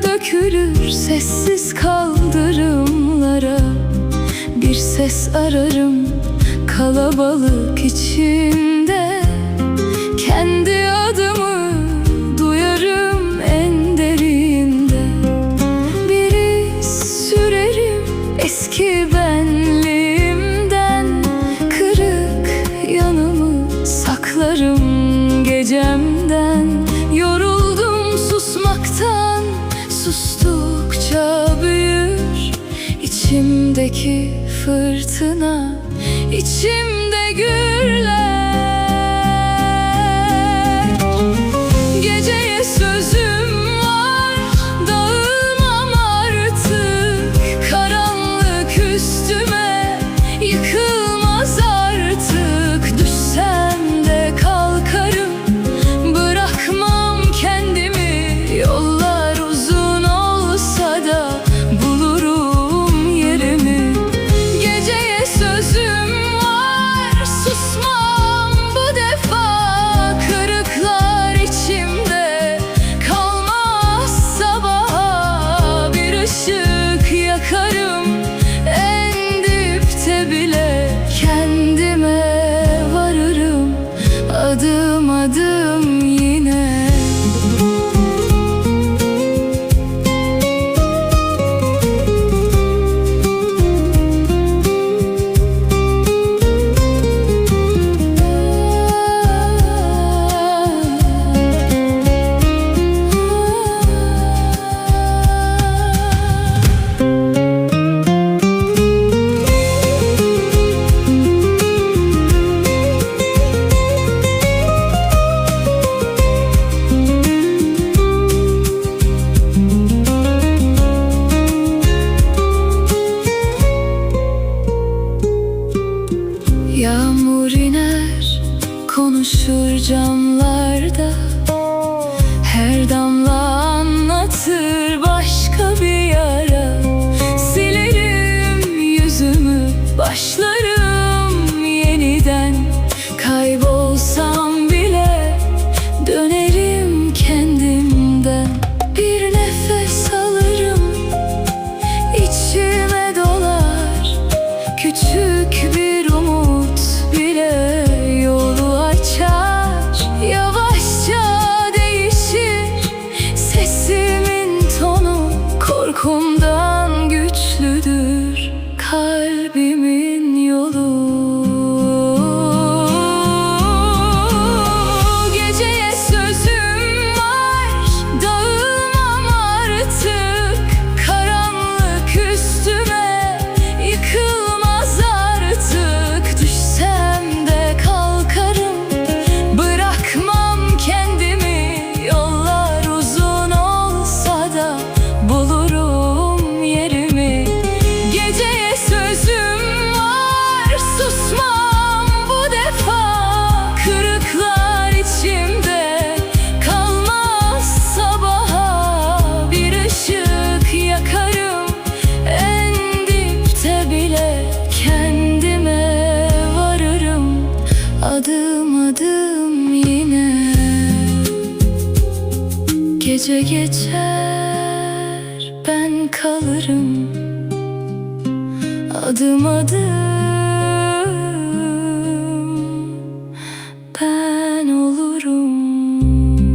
dökülür sessiz kaldırımlara. Bir ses ararım kalabalık içinde, kendi adımı duyarım en derinde. Bir iz sürerim eski benliğimden, kırık yanımı saklarım gecemden. Yoruldum susmaktan, sustukça büyür içimdeki fırtına, içimde gürler. Geceye sözüm var, dağılmam artık. Karanlık üstüme yıkılmaz artık. Düşsem de kalkarım, bırakmam kendimi. Yollar uzun olsa da bulurum yerimi. Geceye sözüm var, susmam bu defa. Kırıklar içimde kalmaz sabaha. Bir ışık yakarım en dipte bile, kendime varırım adım adım yine. Yağmur iner, konuşur camlarda. Her damla anlatır başka bir yara. Silerim yüzümü, başlarım yeniden. Kaybolsam bile dönerim kendimden. Bir nefes alırım, içime dolar. Küçük bir umut bile yolu açar. Yavaşça değişir sesimin tonu. Korkumdan güçlüdür kalbimin yolu. Geceye sözüm var, dağılmam artık. Karanlık üstüme yıkılmaz artık. Düşsem de kalkarım, bırakmam kendimi. Yollar uzun olsa da bulurum yerimi. Geceye sözüm var, susmam bu defa. Kırıklar içimde kalmaz sabaha. Bir ışık yakarım en dipte bile, kendime varırım adım adım yine. Gece geçer, ben kalırım adım adım ben olurum.